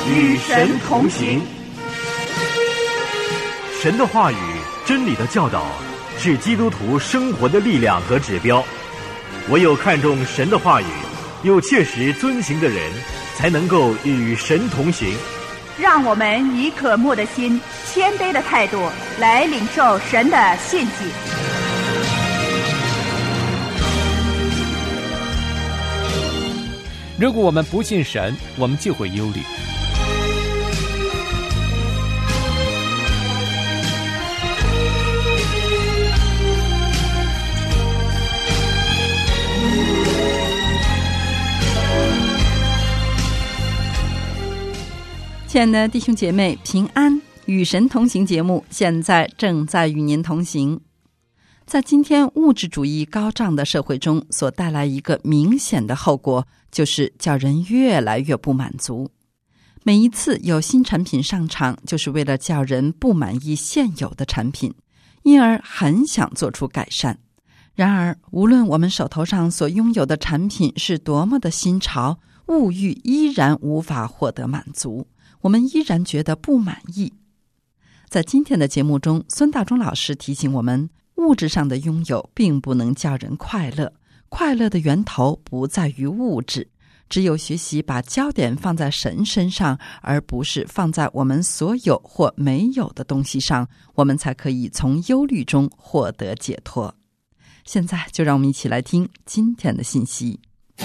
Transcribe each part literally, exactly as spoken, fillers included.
与神同行。 神的话语、真理的教导是基督徒生活的力量和指标。唯有看重神的话语，又切实遵行的人，才能够与神同行。 让我们以渴慕的心、谦卑的态度来领受神的信息。 如果我们不信神，我们就会忧虑。 亲爱的弟兄姐妹，平安，与神同行节目现在正在与您同行。在今天物质主义高涨的社会中，所带来一个明显的后果，就是叫人越来越不满足。每一次有新产品上场，就是为了叫人不满意现有的产品，因而很想做出改善。然而，无论我们手头上所拥有的产品是多么的新潮，物欲依然无法获得满足，我们依然觉得不满意。在今天的节目中，孙大中老师提醒我们，物质上的拥有并不能叫人快乐，快乐的源头不在于物质，只有学习把焦点放在神身上，而不是放在我们所有或没有的东西上，我们才可以从忧虑中获得解脱。现在就让我们一起来听今天的信息。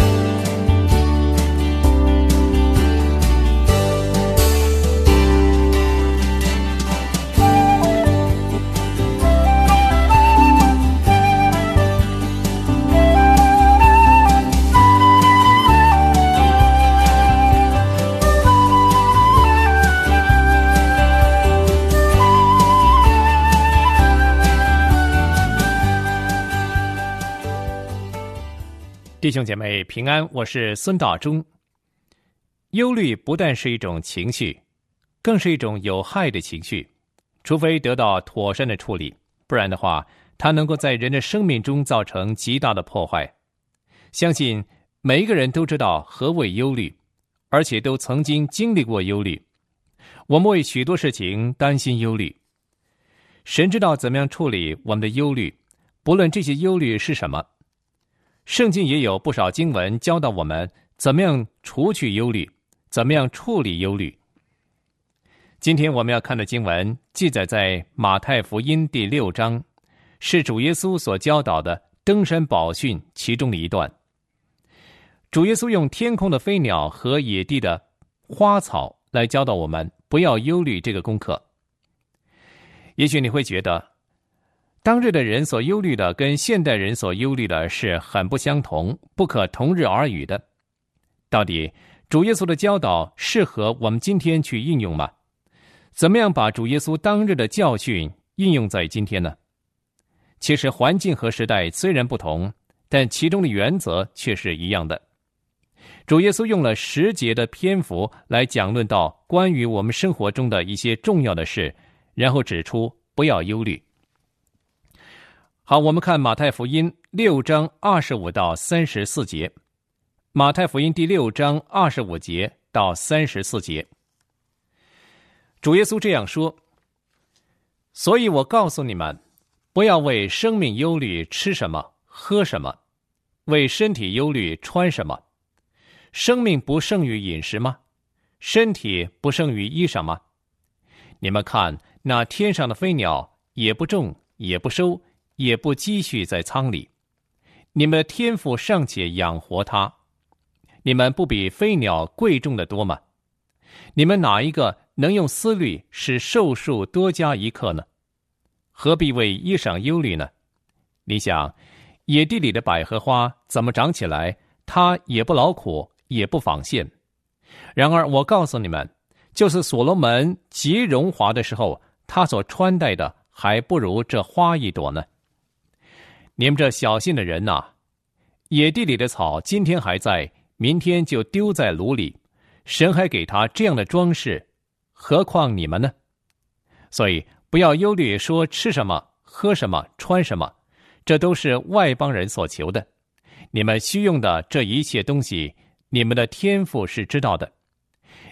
弟兄姐妹平安，我是孙大中。忧虑不但是一种情绪，更是一种有害的情绪，除非得到妥善的处理，不然的话，它能够在人的生命中造成极大的破坏。相信每一个人都知道何谓忧虑，而且都曾经经历过忧虑。我们为许多事情担心忧虑，神知道怎么样处理我们的忧虑，不论这些忧虑是什么。圣经也有不少经文教导我们怎么样除去忧虑，怎么样处理忧虑。今天我们要看的经文记载在马太福音第六章，是主耶稣所教导的登山宝训其中的一段。主耶稣用天空的飞鸟和野地的花草来教导我们不要忧虑这个功课。也许你会觉得当日的人所忧虑的跟现代人所忧虑的是很不相同，不可同日而语的。到底主耶稣的教导适合我们今天去应用吗？怎么样把主耶稣当日的教训应用在今天呢？其实环境和时代虽然不同，但其中的原则却是一样的。主耶稣用了十节的篇幅来讲论到关于我们生活中的一些重要的事，然后指出不要忧虑。好，我们看马太福音六章二十五到三十四节。马太福音第六章二十五节到三十四节，主耶稣这样说：所以我告诉你们，不要为生命忧虑吃什么喝什么，为身体忧虑穿什么。生命不胜于饮食吗？身体不胜于衣裳吗？你们看那天上的飞鸟，也不种也不收，也不积蓄在仓里，你们的天父尚且养活它，你们不比飞鸟贵重的多吗？你们哪一个能用思虑使寿数多加一刻呢？何必为衣裳忧虑呢？你想，野地里的百合花怎么长起来？它也不劳苦，也不纺线。然而我告诉你们，就是所罗门极荣华的时候，他所穿戴的还不如这花一朵呢。你们这小信的人呐、啊，野地里的草今天还在，明天就丢在炉里，神还给他这样的装饰，何况你们呢？所以不要忧虑说吃什么喝什么穿什么，这都是外邦人所求的。你们需用的这一切东西，你们的天父是知道的。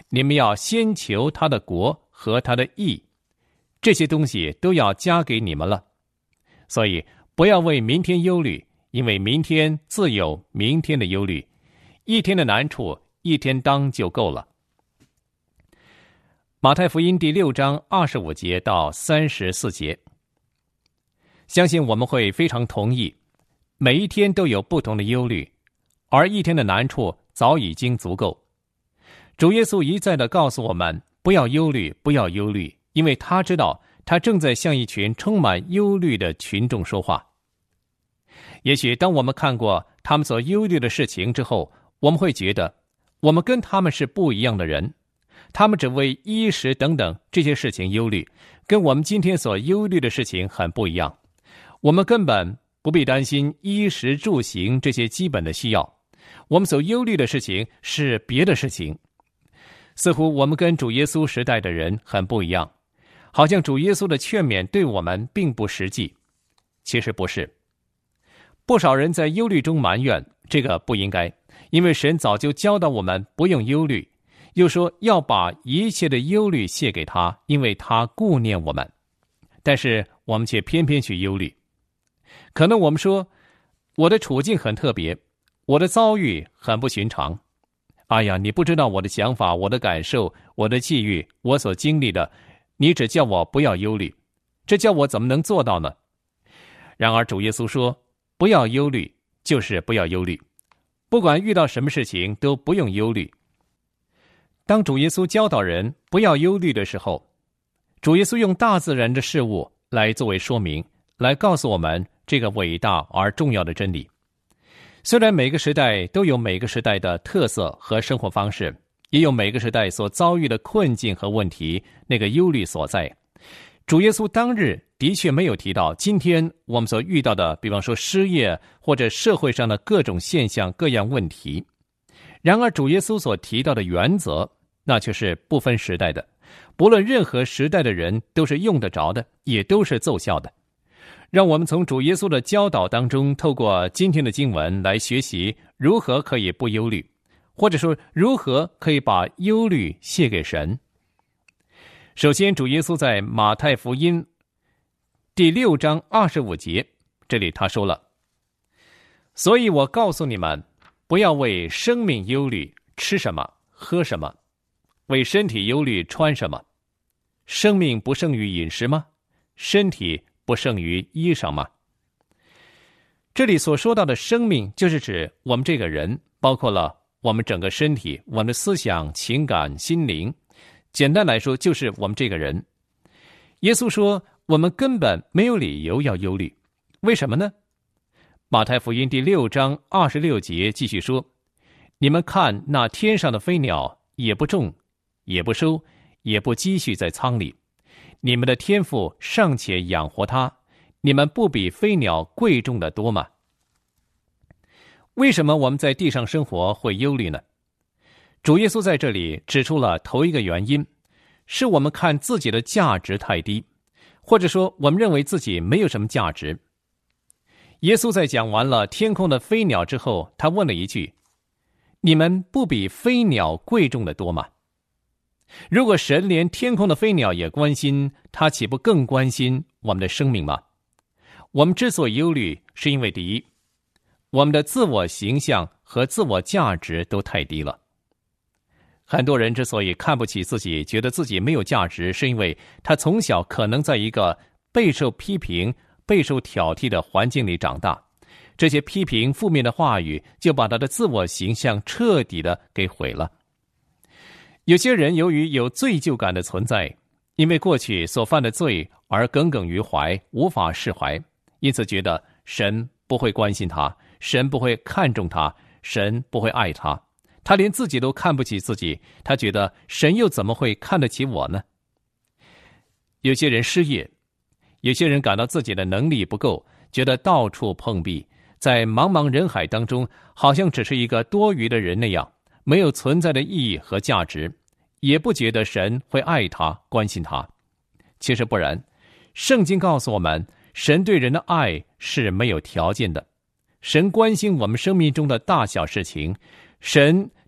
你们要先求他的国和他的义，这些东西都要加给你们了。所以不要为明天忧虑，因为明天自有明天的忧虑，一天的难处一天当就够了。马太福音第六章二十五节到三十四节，相信我们会非常同意，每一天都有不同的忧虑，而一天的难处早已经足够。主耶稣一再地告诉我们，不要忧虑，不要忧虑，因为他知道他正在向一群充满忧虑的群众说话。也许当我们看过他们所忧虑的事情之后，我们会觉得我们跟他们是不一样的人，他们只为衣食等等这些事情忧虑，跟我们今天所忧虑的事情很不一样。我们根本不必担心衣食住行这些基本的需要，我们所忧虑的事情是别的事情。似乎我们跟主耶稣时代的人很不一样，好像主耶稣的劝勉对我们并不实际。其实不是。不少人在忧虑中埋怨，这个不应该，因为神早就教导我们不用忧虑，又说要把一切的忧虑卸给他，因为他顾念我们。但是我们却偏偏去忧虑。可能我们说，我的处境很特别，我的遭遇很不寻常。哎呀，你不知道我的想法，我的感受，我的际遇，我所经历的，你只叫我不要忧虑，这叫我怎么能做到呢？然而主耶稣说，不要忧虑，就是不要忧虑，不管遇到什么事情都不用忧虑。当主耶稣教导人不要忧虑的时候，主耶稣用大自然的事物来作为说明，来告诉我们这个伟大而重要的真理。虽然每个时代都有每个时代的特色和生活方式，也有每个时代所遭遇的困境和问题，那个忧虑所在。主耶稣当日的确没有提到今天我们所遇到的，比方说失业或者社会上的各种现象各样问题。然而主耶稣所提到的原则，那却是不分时代的，不论任何时代的人都是用得着的，也都是奏效的。让我们从主耶稣的教导当中，透过今天的经文来学习如何可以不忧虑，或者说如何可以把忧虑卸给神。首先，主耶稣在马太福音第六章二十五节，这里他说了，所以我告诉你们，不要为生命忧虑，吃什么喝什么，为身体忧虑穿什么。生命不胜于饮食吗？身体不胜于衣裳吗？这里所说到的生命，就是指我们这个人，包括了我们整个身体，我们的思想、情感、心灵。简单来说，就是我们这个人。耶稣说，我们根本没有理由要忧虑。为什么呢？马太福音第六章二十六节继续说，你们看那天上的飞鸟，也不种，也不收，也不积蓄在仓里，你们的天父尚且养活它，你们不比飞鸟贵重的多吗？为什么我们在地上生活会忧虑呢？主耶稣在这里指出了头一个原因，是我们看自己的价值太低，或者说我们认为自己没有什么价值。耶稣在讲完了天空的飞鸟之后，他问了一句，你们不比飞鸟贵重的多吗？如果神连天空的飞鸟也关心，他岂不更关心我们的生命吗？我们之所以忧虑，是因为第一，我们的自我形象和自我价值都太低了。很多人之所以看不起自己，觉得自己没有价值，是因为他从小可能在一个备受批评、备受挑剔的环境里长大，这些批评负面的话语就把他的自我形象彻底的给毁了。有些人由于有罪疚感的存在，因为过去所犯的罪而耿耿于怀，无法释怀，因此觉得神不会关心他，神不会看重他，神不会爱他，他连自己都看不起自己，他觉得神又怎么会看得起我呢？有些人失业，有些人感到自己的能力不够，觉得到处碰壁，在茫茫人海当中好像只是一个多余的人那样，没有存在的意义和价值，也不觉得神会爱他关心他。其实不然，圣经告诉我们，神对人的爱是没有条件的，神关心我们生命中的大小事情，神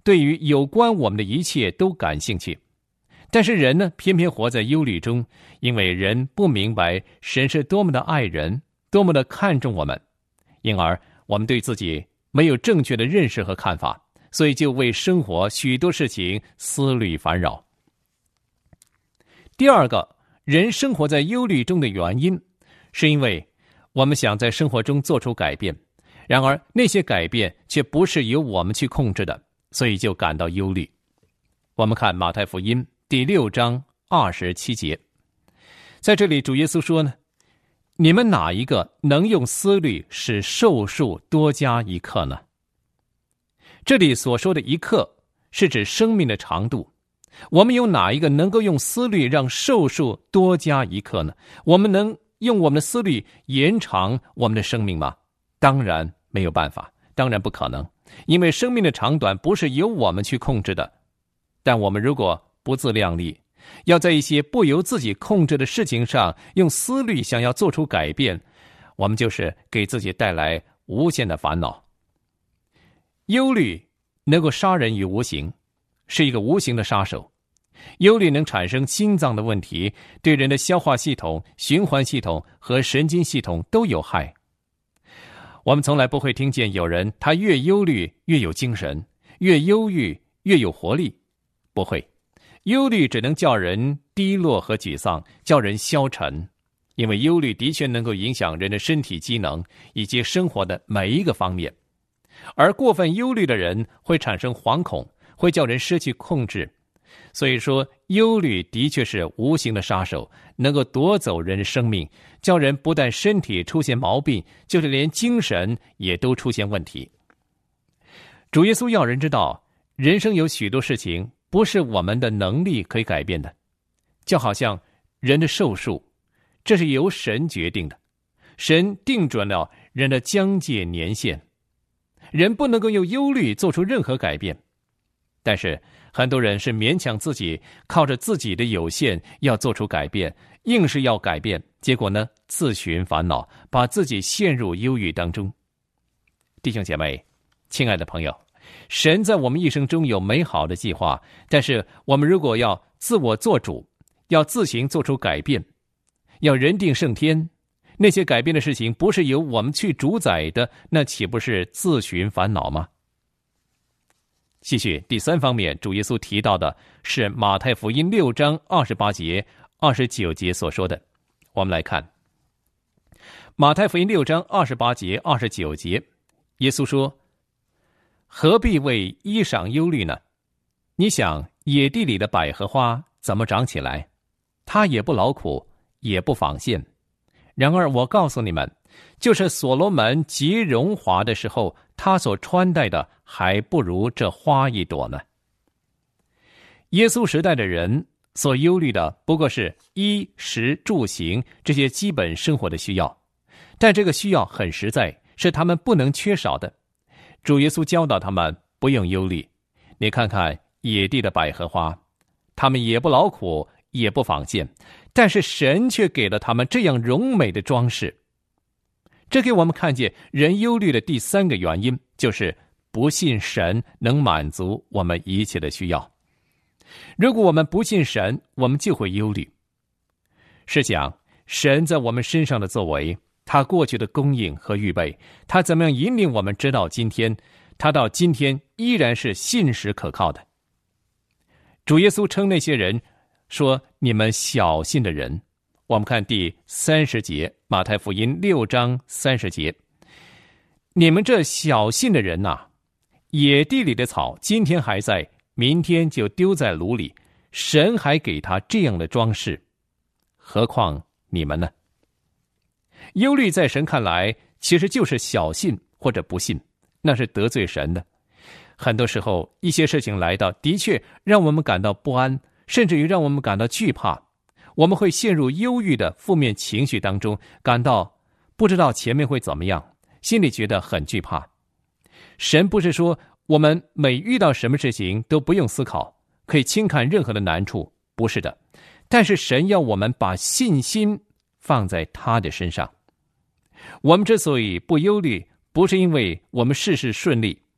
对于有关我们的一切都感兴趣。但是人呢，偏偏活在忧虑中，因为人不明白神是多么的爱人，多么的看重我们，因而我们对自己没有正确的认识和看法，所以就为生活许多事情思虑烦扰。第二个，人生活在忧虑中的原因，是因为我们想在生活中做出改变，然而那些改变却不是由我们去控制的，所以就感到忧虑。我们看马太福音第六章二十七节，在这里主耶稣说呢，你们哪一个能用思虑使寿数多加一刻呢？这里所说的一刻是指生命的长度。我们有哪一个能够用思虑让寿数多加一刻呢？我们能用我们的思虑延长我们的生命吗？当然没有办法，当然不可能，因为生命的长短不是由我们去控制的。但我们如果不自量力，要在一些不由自己控制的事情上用思虑想要做出改变，我们就是给自己带来无限的烦恼。忧虑能够杀人于无形，是一个无形的杀手。忧虑能产生心脏的问题，对人的消化系统、循环系统和神经系统都有害。我们从来不会听见有人他越忧虑越有精神，越忧郁越有活力，不会。忧虑只能叫人低落和沮丧，叫人消沉，因为忧虑的确能够影响人的身体机能以及生活的每一个方面。而过分忧虑的人会产生惶恐，会叫人失去控制。所以说，忧虑的确是无形的杀手，能够夺走人的生命，叫人不但身体出现毛病，就是连精神也都出现问题。主耶稣要人知道，人生有许多事情不是我们的能力可以改变的，就好像人的寿数，这是由神决定的，神定准了人的疆界年限，人不能够用忧虑做出任何改变。但是很多人是勉强自己，靠着自己的有限要做出改变，硬是要改变，结果呢，自寻烦恼，把自己陷入忧郁当中。弟兄姐妹，亲爱的朋友，神在我们一生中有美好的计划，但是我们如果要自我做主，要自行做出改变，要人定胜天，那些改变的事情不是由我们去主宰的，那岂不是自寻烦恼吗？继续第三方面，主耶稣提到的是马太福音六章二十八节、二十九节所说的。我们来看马太福音六章二十八节、二十九节，耶稣说：何必为衣裳忧虑呢？你想野地里的百合花怎么长起来？它也不劳苦，也不纺线。然而我告诉你们，就是所罗门极荣华的时候，他所穿戴的还不如这花一朵呢。耶稣时代的人所忧虑的不过是衣食住行这些基本生活的需要，但这个需要很实在，是他们不能缺少的。主耶稣教导他们不用忧虑。你看看野地的百合花，他们也不劳苦，也不纺线，但是神却给了他们这样荣美的装饰。这给我们看见人忧虑的第三个原因，就是不信神能满足我们一切的需要。如果我们不信神，我们就会忧虑。试想神在我们身上的作为，他过去的供应和预备，他怎么样引领我们直到今天，他到今天依然是信实可靠的。主耶稣称那些人说，你们小信的人。我们看第三十节，马太福音六章三十节，你们这小信的人呐、啊，野地里的草今天还在，明天就丢在炉里，神还给他这样的装饰，何况你们呢？忧虑在神看来其实就是小信或者不信，那是得罪神的。很多时候一些事情来到，的确让我们感到不安，甚至于让我们感到惧怕，我们会陷入忧郁的负面情绪当中，感到不知道前面会怎么样，心里觉得很惧怕。神不是说我们每遇到什么事情都不用思考，可以轻看任何的难处，不是的。但是神要我们把信心放在他的身上。我们之所以不忧虑，不是因为我们事事顺利，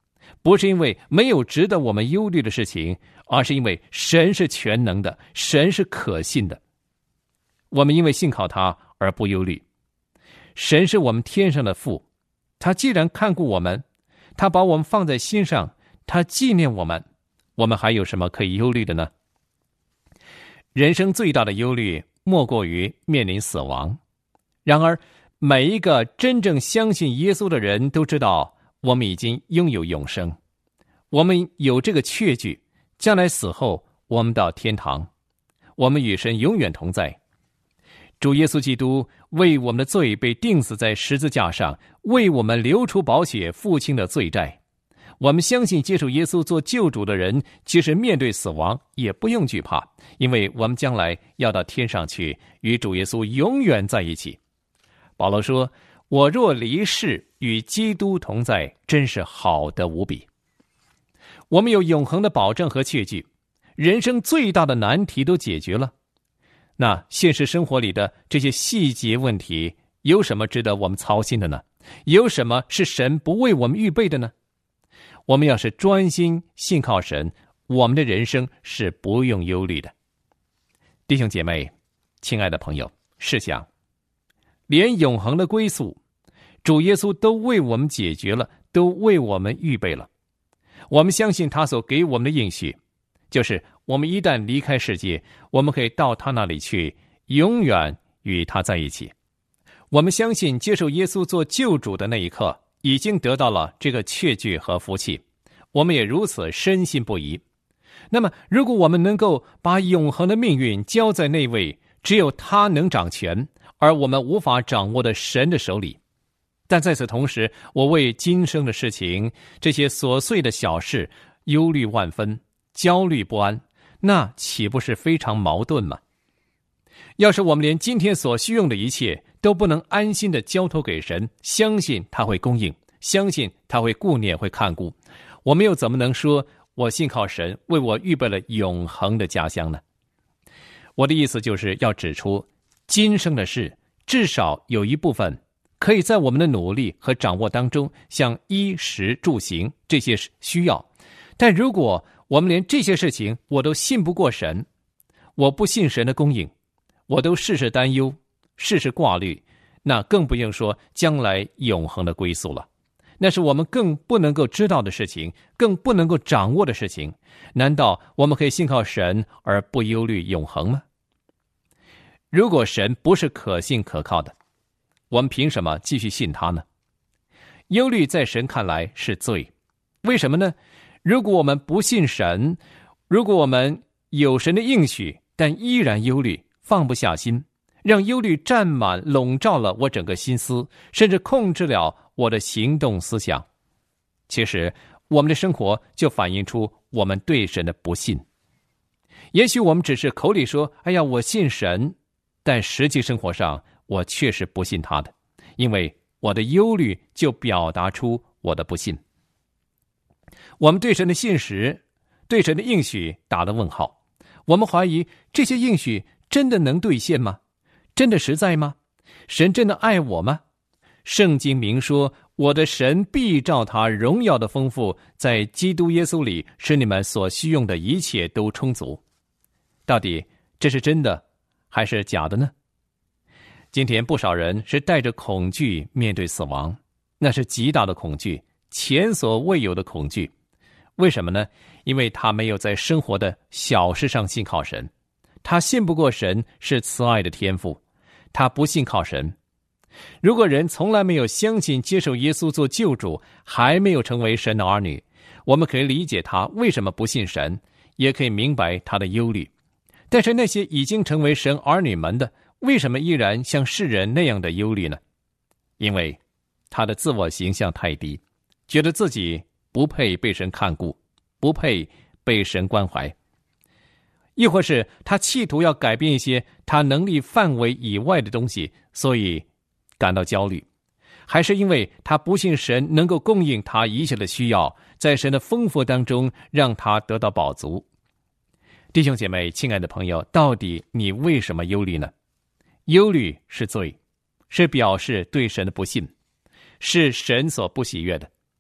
不是因为没有值得我们忧虑的事情，而是因为神是全能的，神是可信的。我们因为信靠他而不忧虑。神是我们天上的父，他既然看顾我们，他把我们放在心上，他纪念我们，我们还有什么可以忧虑的呢？人生最大的忧虑莫过于面临死亡。然而每一个真正相信耶稣的人都知道，我们已经拥有永生，我们有这个确据，将来死后我们到天堂，我们与神永远同在。主耶稣基督为我们的罪被钉死在十字架上，为我们流出宝血，付清了罪债。我们相信接受耶稣做救主的人，即使面对死亡也不用惧怕，因为我们将来要到天上去，与主耶稣永远在一起。保罗说，我若离世，与基督同在，真是好得无比。我们有永恒的保证和确据，人生最大的难题都解决了。那现实生活里的这些细节问题，有什么值得我们操心的呢？有什么是神不为我们预备的呢？我们要是专心信靠神，我们的人生是不用忧虑的。弟兄姐妹，亲爱的朋友，试想，连永恒的归宿，主耶稣都为我们解决了，都为我们预备了。我们相信他所给我们的应许，就是我们一旦离开世界，我们可以到他那里去，永远与他在一起。我们相信接受耶稣做救主的那一刻，已经得到了这个确据和福气，我们也如此深信不疑。那么如果我们能够把永恒的命运交在那位只有他能掌权，而我们无法掌握的神的手里，但在此同时，我为今生的事情，这些琐碎的小事忧虑万分，焦虑不安，那岂不是非常矛盾吗？要是我们连今天所需用的一切都不能安心的交托给神，相信他会供应，相信他会顾念，会看顾，我们又怎么能说我信靠神为我预备了永恒的家乡呢？我的意思就是要指出，今生的事至少有一部分可以在我们的努力和掌握当中，像衣食住行这些需要。但如果我们连这些事情我都信不过神，我不信神的供应，我都事事担忧，事事挂虑，那更不用说将来永恒的归宿了。那是我们更不能够知道的事情，更不能够掌握的事情。难道我们可以信靠神而不忧虑永恒吗？如果神不是可信可靠的，我们凭什么继续信他呢？忧虑在神看来是罪。为什么呢？如果我们不信神，如果我们有神的应许，但依然忧虑，放不下心，让忧虑占满笼罩了我整个心思，甚至控制了我的行动思想，其实我们的生活就反映出我们对神的不信。也许我们只是口里说，哎呀，我信神，但实际生活上我确实不信他的，因为我的忧虑就表达出我的不信。我们对神的信实，对神的应许打了问号，我们怀疑这些应许真的能兑现吗？真的实在吗？神真的爱我吗？圣经明说，我的神必照他荣耀的丰富，在基督耶稣里使你们所需用的一切都充足。到底这是真的还是假的呢？今天不少人是带着恐惧面对死亡，那是极大的恐惧，前所未有的恐惧。为什么呢？因为他没有在生活的小事上信靠神，他信不过神是慈爱的天父，他不信靠神。如果人从来没有相信接受耶稣做救主，还没有成为神的儿女，我们可以理解他为什么不信神，也可以明白他的忧虑。但是那些已经成为神儿女们的，为什么依然像世人那样的忧虑呢？因为他的自我形象太低，觉得自己不配被神看顾，不配被神关怀。亦或是他企图要改变一些他能力范围以外的东西，所以感到焦虑。还是因为他不信神能够供应他一切的需要，在神的丰富当中让他得到饱足。弟兄姐妹，亲爱的朋友，到底你为什么忧虑呢？忧虑是罪，是表示对神的不信，是神所不喜悦的。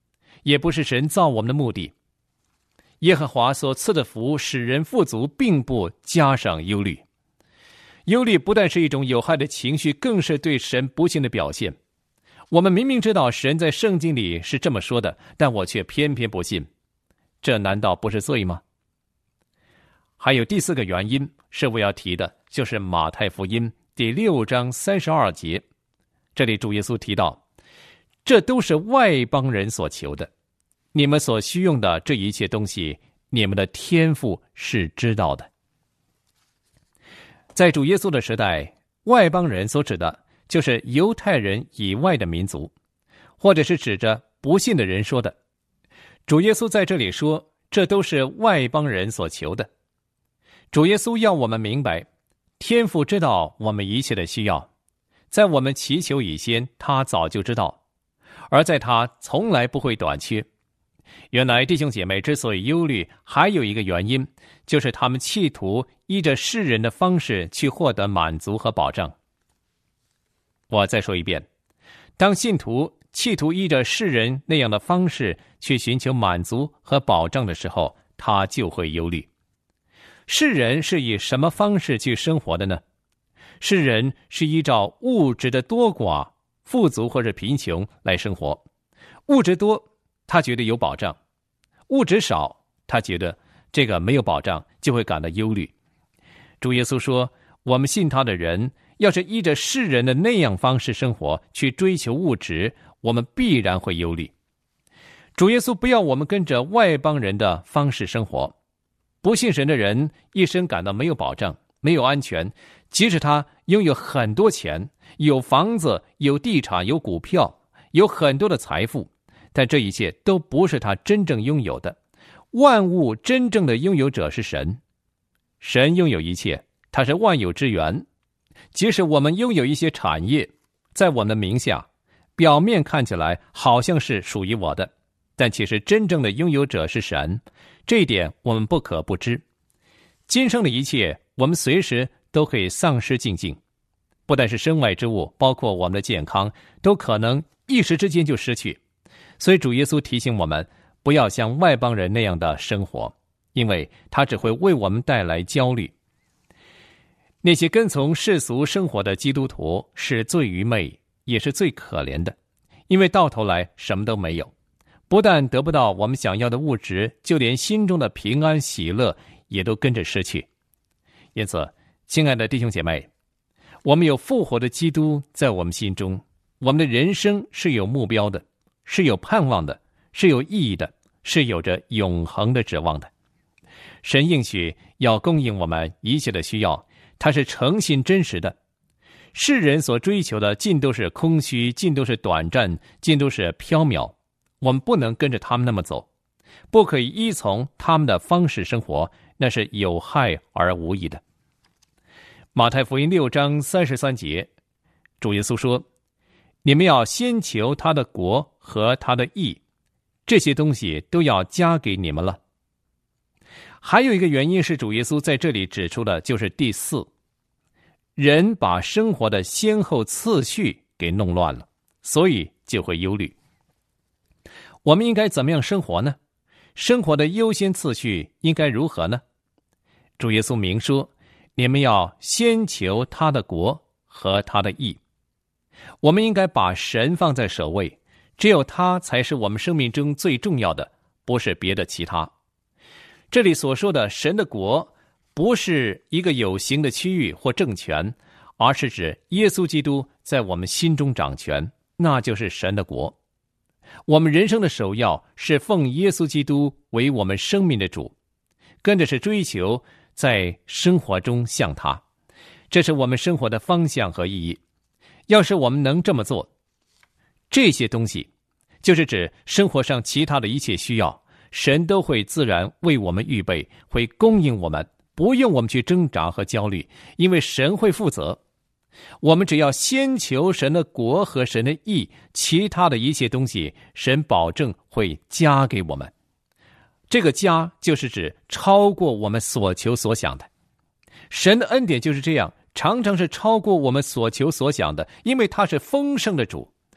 也不是神造我们的目的。耶和华所赐的福使人富足，并不加上忧虑。忧虑不但是一种有害的情绪，更是对神不信的表现。我们明明知道神在圣经里是这么说的，但我却偏偏不信，这难道不是罪吗？还有第四个原因是我要提的，就是马太福音第六章三十二节，这里主耶稣提到，这都是外邦人所求的，你们所需用的这一切东西，你们的天父是知道的。在主耶稣的时代，外邦人所指的就是犹太人以外的民族，或者是指着不信的人说的。主耶稣在这里说，这都是外邦人所求的。主耶稣要我们明白，天父知道我们一切的需要，在我们祈求以前，他早就知道，而在他从来不会短缺。原来弟兄姐妹之所以忧虑，还有一个原因，就是他们企图依着世人的方式去获得满足和保障。我再说一遍，当信徒企图依着世人那样的方式去寻求满足和保障的时候，他就会忧虑。世人是以什么方式去生活的呢？世人是依照物质的多寡、富足或者贫穷来生活。物质多，他觉得有保障；物质少，他觉得这个没有保障，就会感到忧虑。主耶稣说，我们信他的人要是依着世人的那样方式生活，去追求物质，我们必然会忧虑。主耶稣不要我们跟着外邦人的方式生活。不信神的人一生感到没有保障，没有安全，即使他拥有很多钱，有房子，有地产，有股票，有很多的财富，但这一切都不是他真正拥有的。万物真正的拥有者是神，神拥有一切，他是万有之源。即使我们拥有一些产业在我们的名下，表面看起来好像是属于我的，但其实真正的拥有者是神，这一点我们不可不知。今生的一切，我们随时都可以丧失净尽，不但是身外之物，包括我们的健康，都可能一时之间就失去。所以主耶稣提醒我们，不要像外邦人那样的生活，因为他只会为我们带来焦虑。那些跟从世俗生活的基督徒是最愚昧，也是最可怜的，因为到头来什么都没有，不但得不到我们想要的物质，就连心中的平安喜乐也都跟着失去。因此，亲爱的弟兄姐妹，我们有复活的基督在我们心中，我们的人生是有目标的，是有盼望的，是有意义的，是有着永恒的指望的。神应许要供应我们一切的需要，他是诚信真实的。世人所追求的尽都是空虚，尽都是短暂，尽都是缥缈。我们不能跟着他们那么走，不可以依从他们的方式生活，那是有害而无益的。马太福音六章三十三节，主耶稣说，你们要先求他的国和他的义，这些东西都要加给你们了。还有一个原因是主耶稣在这里指出的，就是第四，人把生活的先后次序给弄乱了，所以就会忧虑。我们应该怎么样生活呢？生活的优先次序应该如何呢？主耶稣明说，你们要先求他的国和他的义。我们应该把神放在首位，只有他才是我们生命中最重要的，不是别的其他。这里所说的神的国，不是一个有形的区域或政权，而是指耶稣基督在我们心中掌权，那就是神的国。我们人生的首要是奉耶稣基督为我们生命的主，跟着是追求在生活中像他，这是我们生活的方向和意义。要是我们能这么做，这些东西就是指生活上其他的一切需要，神都会自然为我们预备，会供应我们，不用我们去挣扎和焦虑，因为神会负责。我们只要先求神的国和神的义，其他的一切东西神保证会加给我们。这个加就是指超过我们所求所想的。神的恩典就是这样，常常是超过我们所求所想的，因为他是丰盛的主，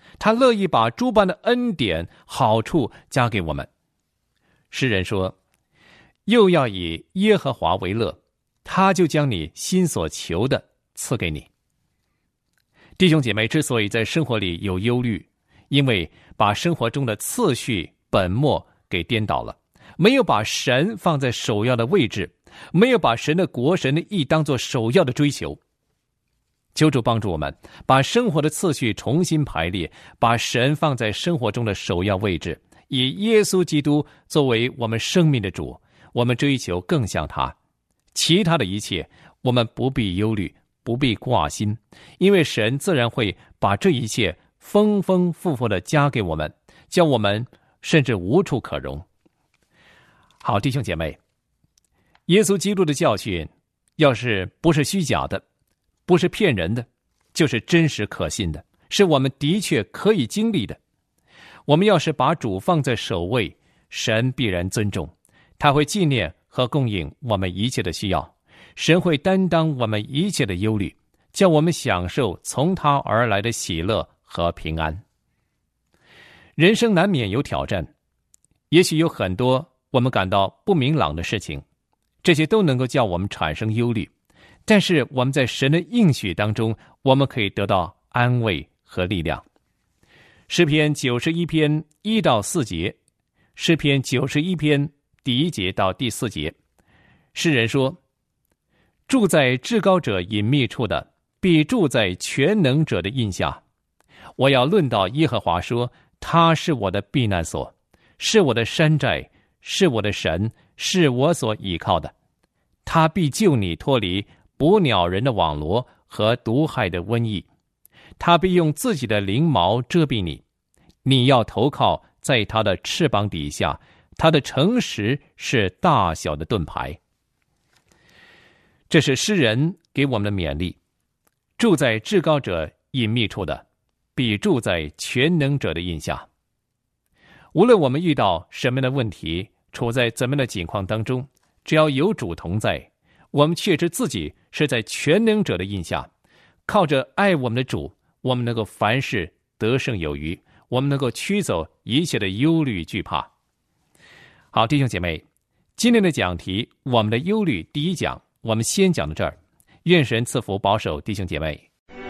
他乐意把诸般的恩典好处加给我们。诗人说，又要以耶和华为乐，他就将你心所求的赐给你。弟兄姐妹之所以在生活里有忧虑，因为把生活中的次序本末给颠倒了，没有把神放在首要的位置，没有把神的国神的义当作首要的追求。求主帮助我们把生活的次序重新排列，把神放在生活中的首要位置，以耶稣基督作为我们生命的主，我们追求更像他。其他的一切我们不必忧虑，不必挂心，因为神自然会把这一切丰丰富富的加给我们，叫我们甚至无处可容。好，弟兄姐妹，耶稣基督的教训要是不是虚假的，不是骗人的，就是真实可信的，是我们的确可以经历的。我们要是把主放在首位，神必然尊重，他会纪念和供应我们一切的需要，神会担当我们一切的忧虑，叫我们享受从他而来的喜乐和平安。人生难免有挑战，也许有很多我们感到不明朗的事情，这些都能够叫我们产生忧虑，但是我们在神的应许当中，我们可以得到安慰和力量。诗篇九十一篇一到四节，诗篇九十一篇第一节到第四节，诗人说，住在至高者隐秘处的，必住在全能者的印下。我要论到耶和华说，他是我的避难所，是我的山寨，是我的神，是我所倚靠的。他必救你脱离捕鸟人的网罗和毒害的瘟疫，他必用自己的翎毛遮蔽你，你要投靠在他的翅膀底下，他的诚实是大小的盾牌。这是诗人给我们的勉励，住在至高者隐秘处的，必住在全能者的印下。无论我们遇到什么样的问题，处在怎么样的境况当中，只要有主同在，我们确知自己是在全能者的印下，靠着爱我们的主，我们能够凡事得胜有余，我们能够驱走一切的忧虑惧怕。好，弟兄姐妹，今天的讲题，我们的忧虑第一讲，我们先讲到这儿。愿神赐福保守弟兄姐妹。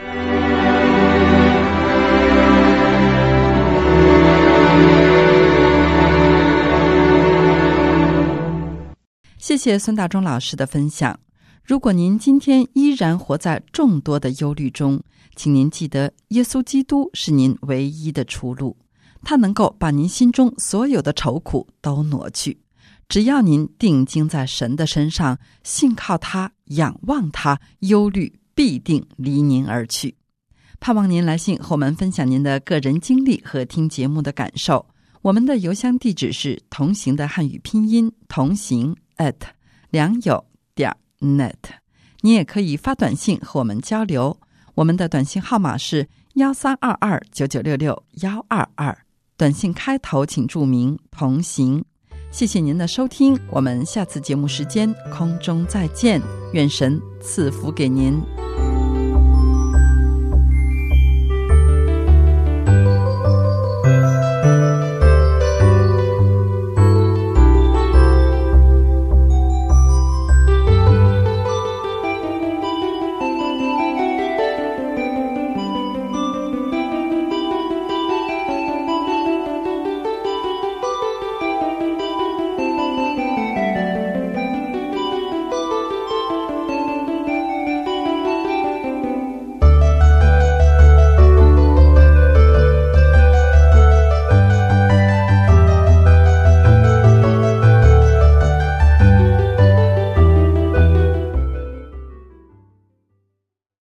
谢谢孙大中老师的分享。如果您今天依然活在众多的忧虑中，请您记得，耶稣基督是您唯一的出路，他能够把您心中所有的愁苦都挪去。只要您定睛在神的身上，信靠他，仰望他，忧虑必定离您而去。盼望您来信和我们分享您的个人经历和听节目的感受。我们的邮箱地址是同行的汉语拼音同行 at 良友点 net。 你也可以发短信和我们交流，我们的短信号码是幺三二二九九六六幺二二，短信开头请注明同行。谢谢您的收听，我们下次节目时间空中再见，愿神赐福给您。